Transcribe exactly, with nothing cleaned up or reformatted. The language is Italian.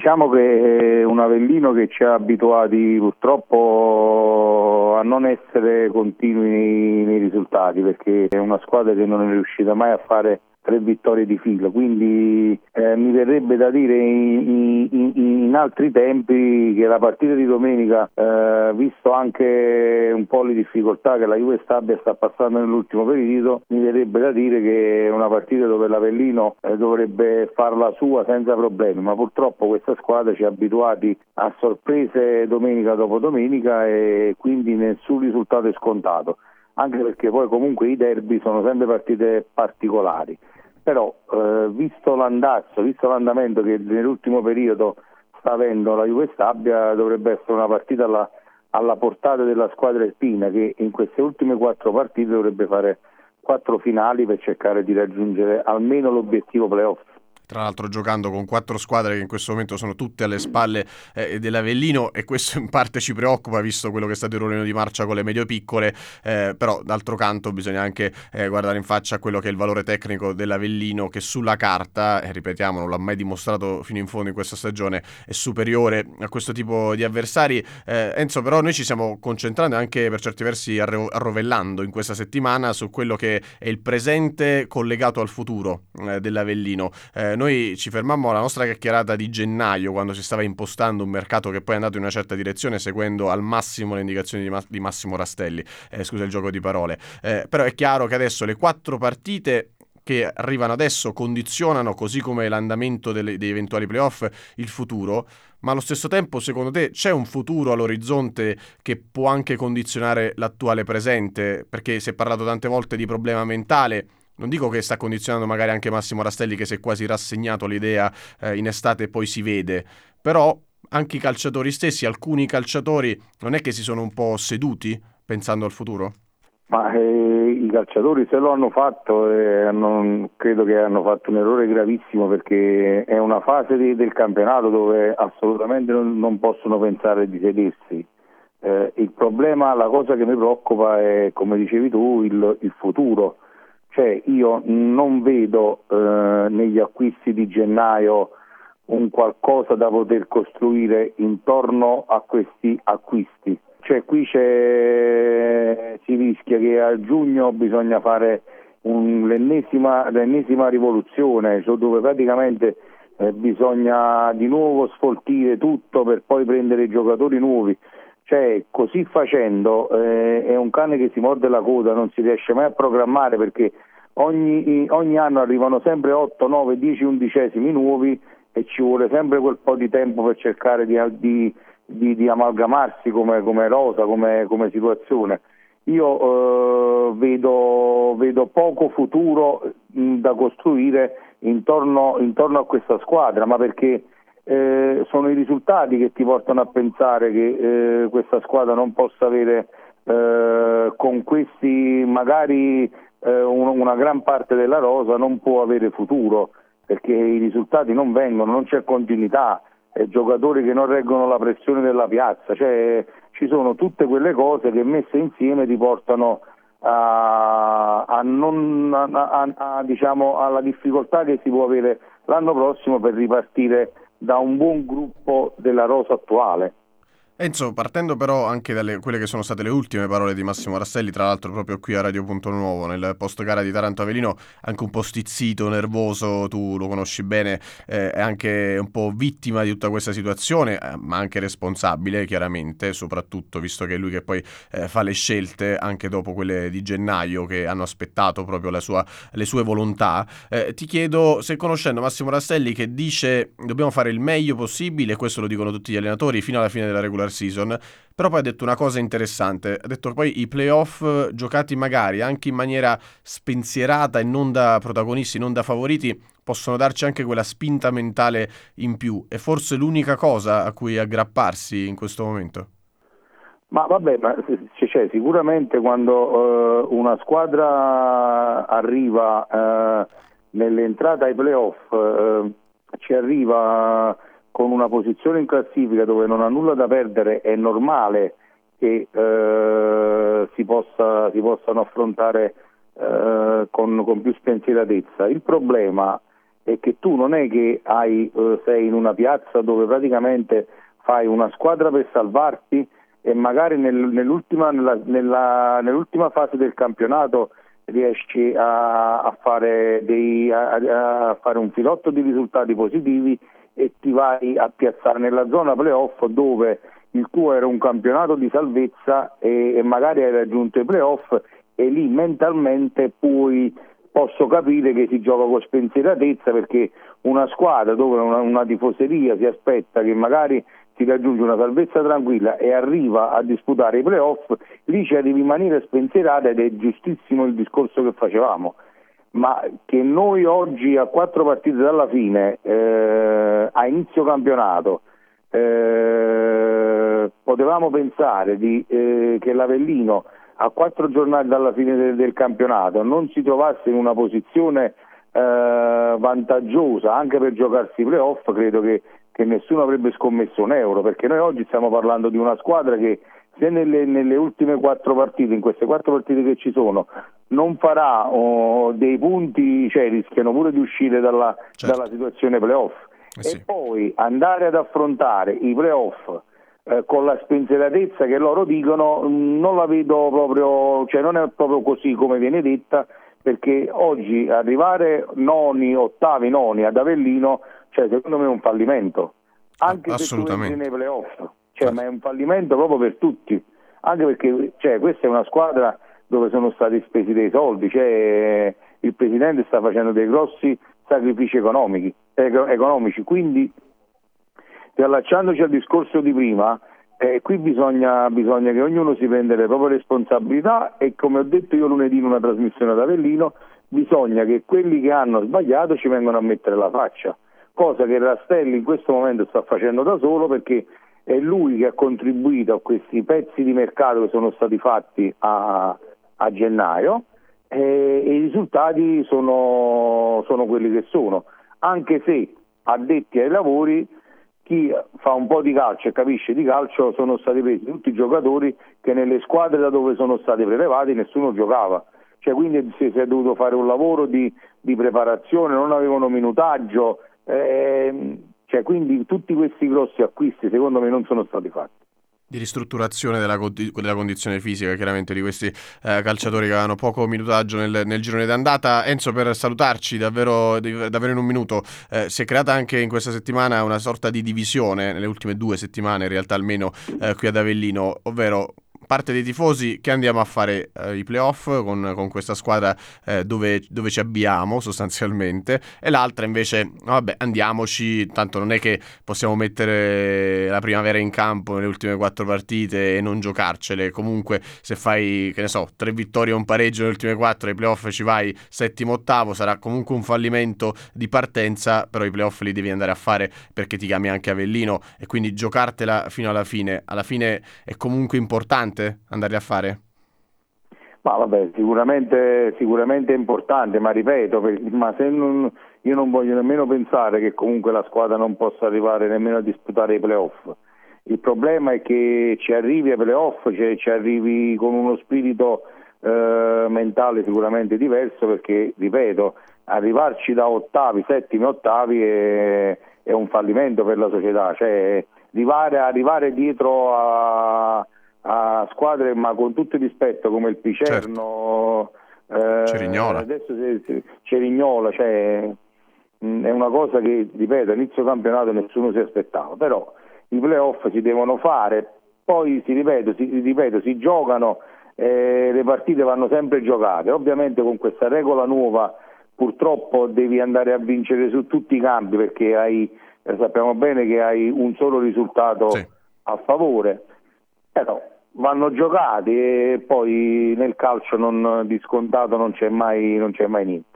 diciamo che è un Avellino che ci ha abituati purtroppo a non essere continui nei, nei risultati, perché è una squadra che non è riuscita mai a fare tre vittorie di fila, quindi eh, mi verrebbe da dire in, in, in altri tempi che la partita di domenica, eh, visto anche un po' le difficoltà che la Juve Stabia sta passando nell'ultimo periodo, mi verrebbe da dire che è una partita dove l'Avellino eh, dovrebbe farla sua senza problemi, ma purtroppo questa squadra ci ha abituati a sorprese domenica dopo domenica e quindi nessun risultato è scontato, anche perché poi comunque i derby sono sempre partite particolari. Però eh, visto l'andazzo, visto l'andamento che nell'ultimo periodo sta avendo la Juve Stabia, dovrebbe essere una partita alla, alla portata della squadra alpina, che in queste ultime quattro partite dovrebbe fare quattro finali per cercare di raggiungere almeno l'obiettivo playoff. Tra l'altro giocando con quattro squadre che in questo momento sono tutte alle spalle eh, dell'Avellino, e questo in parte ci preoccupa visto quello che è stato il ruolino di marcia con le medio-piccole, eh, però d'altro canto bisogna anche eh, guardare in faccia a quello che è il valore tecnico dell'Avellino, che sulla carta, eh, ripetiamo, non l'ha mai dimostrato fino in fondo in questa stagione, è superiore a questo tipo di avversari. eh, Enzo, però noi ci stiamo concentrando anche per certi versi arro- arrovellando in questa settimana su quello che è il presente collegato al futuro eh, dell'Avellino. eh, Noi ci fermammo alla nostra chiacchierata di gennaio, quando si stava impostando un mercato che poi è andato in una certa direzione, seguendo al massimo le indicazioni di, Ma- di Massimo Rastelli. Eh, scusa il gioco di parole. Eh, però è chiaro che adesso le quattro partite che arrivano adesso condizionano, così come l'andamento delle, dei eventuali playoff, il futuro. Ma allo stesso tempo, secondo te, c'è un futuro all'orizzonte che può anche condizionare l'attuale presente? Perché si è parlato tante volte di problema mentale. Non dico che sta condizionando magari anche Massimo Rastelli, che si è quasi rassegnato all'idea eh, in estate e poi si vede, però anche i calciatori stessi, alcuni calciatori, non è che si sono un po' seduti pensando al futuro? Ma eh, i calciatori se lo hanno fatto, eh, hanno, credo che hanno fatto un errore gravissimo, perché è una fase di, del campionato dove assolutamente non, non possono pensare di sedersi. Eh, il problema, la cosa che mi preoccupa è, come dicevi tu, il, il futuro. Cioè io non vedo eh, negli acquisti di gennaio un qualcosa da poter costruire intorno a questi acquisti. Cioè qui c'è, si rischia che a giugno bisogna fare un, l'ennesima, l'ennesima rivoluzione, cioè dove praticamente eh, bisogna di nuovo sfoltire tutto per poi prendere giocatori nuovi. Cioè così facendo eh, è un cane che si morde la coda, non si riesce mai a programmare, perché ogni, ogni anno arrivano sempre otto, nove, dieci undicesimi nuovi e ci vuole sempre quel po' di tempo per cercare di, di, di, di amalgamarsi come, come rosa, come, come situazione. Io eh, vedo, vedo poco futuro mh, da costruire intorno, intorno a questa squadra, ma perché Eh, sono i risultati che ti portano a pensare che eh, questa squadra non possa avere eh, con questi magari eh, un, una gran parte della rosa non può avere futuro, perché i risultati non vengono, non c'è continuità, eh, giocatori che non reggono la pressione della piazza, cioè ci sono tutte quelle cose che messe insieme ti portano a, a non a, a, a, diciamo alla difficoltà che si può avere l'anno prossimo per ripartire da un buon gruppo della rosa attuale. Enzo, partendo però anche dalle quelle che sono state le ultime parole di Massimo Rastelli, tra l'altro proprio qui a Radio Punto Nuovo, nel post gara di Taranto Avellino, anche un po' stizzito, nervoso, tu lo conosci bene, eh, è anche un po' vittima di tutta questa situazione, eh, ma anche responsabile chiaramente, soprattutto visto che è lui che poi eh, fa le scelte anche dopo quelle di gennaio che hanno aspettato proprio la sua, le sue volontà. Eh, ti chiedo se, conoscendo Massimo Rastelli che dice dobbiamo fare il meglio possibile, questo lo dicono tutti gli allenatori fino alla fine della regolarità season, però poi ha detto una cosa interessante, ha detto che poi i playoff giocati magari anche in maniera spensierata e non da protagonisti, non da favoriti, possono darci anche quella spinta mentale in più, è forse l'unica cosa a cui aggrapparsi in questo momento. Ma vabbè, ma cioè, sicuramente quando uh, una squadra arriva uh, nell'entrata ai playoff uh, ci arriva con una posizione in classifica dove non ha nulla da perdere, è normale che eh, si, possa, si possano affrontare eh, con, con più spensieratezza. Il problema è che tu non è che hai, eh, sei in una piazza dove praticamente fai una squadra per salvarti e magari nel, nell'ultima, nella, nella, nell'ultima fase del campionato riesci a, a, fare dei, a, a fare un filotto di risultati positivi e ti vai a piazzare nella zona playoff, dove il tuo era un campionato di salvezza e, e magari hai raggiunto i playoff, e lì mentalmente puoi, posso capire che si gioca con spensieratezza, perché una squadra dove una, una tifoseria si aspetta che magari si raggiunge una salvezza tranquilla e arriva a disputare i playoff, lì c'è di rimanere spensierata, ed è giustissimo il discorso che facevamo. Ma che noi oggi a quattro partite dalla fine, eh, a inizio campionato, eh, potevamo pensare di, eh, che l'Avellino a quattro giornate dalla fine del, del campionato non si trovasse in una posizione eh, vantaggiosa anche per giocarsi i playoff, credo che, che nessuno avrebbe scommesso un euro, perché noi oggi stiamo parlando di una squadra che, se nelle, nelle ultime quattro partite, in queste quattro partite che ci sono, non farà oh, dei punti, cioè rischiano pure di uscire dalla, certo. dalla situazione playoff. Eh sì. E poi andare ad affrontare i playoff eh, con la spensieratezza che loro dicono, non la vedo proprio, cioè non è proprio così come viene detta, perché oggi arrivare noni, ottavi, noni ad Avellino, cioè secondo me è un fallimento, anche se tu entri nei playoff. Cioè, ma è un fallimento proprio per tutti, anche perché cioè, questa è una squadra dove sono stati spesi dei soldi, cioè, il presidente sta facendo dei grossi sacrifici economici, economici. Quindi, riallacciandoci al discorso di prima, eh, qui bisogna, bisogna che ognuno si prenda le proprie responsabilità, e come ho detto io lunedì in una trasmissione ad Avellino, bisogna che quelli che hanno sbagliato ci vengano a mettere la faccia, cosa che Rastelli in questo momento sta facendo da solo, perché è lui che ha contribuito a questi pezzi di mercato che sono stati fatti a, a gennaio, e, e i risultati sono, sono quelli che sono, anche se addetti ai lavori, chi fa un po' di calcio e capisce di calcio, sono stati presi tutti i giocatori che nelle squadre da dove sono stati prelevati nessuno giocava, cioè quindi si, si è dovuto fare un lavoro di, di preparazione, non avevano minutaggio, eh, cioè, quindi tutti questi grossi acquisti secondo me non sono stati fatti. Di ristrutturazione della, della condizione fisica chiaramente di questi eh, calciatori che avevano poco minutaggio nel, nel girone d'andata. Enzo, per salutarci davvero, davvero in un minuto, eh, si è creata anche in questa settimana una sorta di divisione, nelle ultime due settimane in realtà almeno eh, qui ad Avellino, ovvero parte dei tifosi che andiamo a fare eh, i playoff con, con questa squadra eh, dove, dove ci abbiamo sostanzialmente, e l'altra invece vabbè, andiamoci, tanto non è che possiamo mettere la primavera in campo nelle ultime quattro partite e non giocarcele, comunque se fai, che ne so, tre vittorie e un pareggio nelle ultime quattro, ai playoff ci vai settimo, ottavo, sarà comunque un fallimento di partenza, però i playoff li devi andare a fare perché ti chiami anche Avellino, e quindi giocartela fino alla fine, alla fine è comunque importante andarli a fare? Ma vabbè, sicuramente, sicuramente è importante, ma ripeto, per, ma se non, io non voglio nemmeno pensare che comunque la squadra non possa arrivare nemmeno a disputare i playoff. Il problema è che ci arrivi ai playoff, cioè, ci arrivi con uno spirito eh, mentale sicuramente diverso, perché, ripeto, arrivarci da ottavi, settimi, ottavi è, è un fallimento per la società, cioè arrivare, arrivare dietro a a squadre, ma con tutto il rispetto, come il Picerno, certo. eh, Cerignola, adesso se, se, Cerignola, cioè, mh, è una cosa che, ripeto, all'inizio campionato nessuno si aspettava, però i playoff si devono fare, poi si ripeto, si, ripeto, si giocano, eh, le partite vanno sempre giocate, ovviamente con questa regola nuova purtroppo devi andare a vincere su tutti i campi, perché hai, eh, sappiamo bene che hai un solo risultato sì. a favore, però vanno giocati, e poi nel calcio non, di scontato non c'è mai, non c'è mai niente.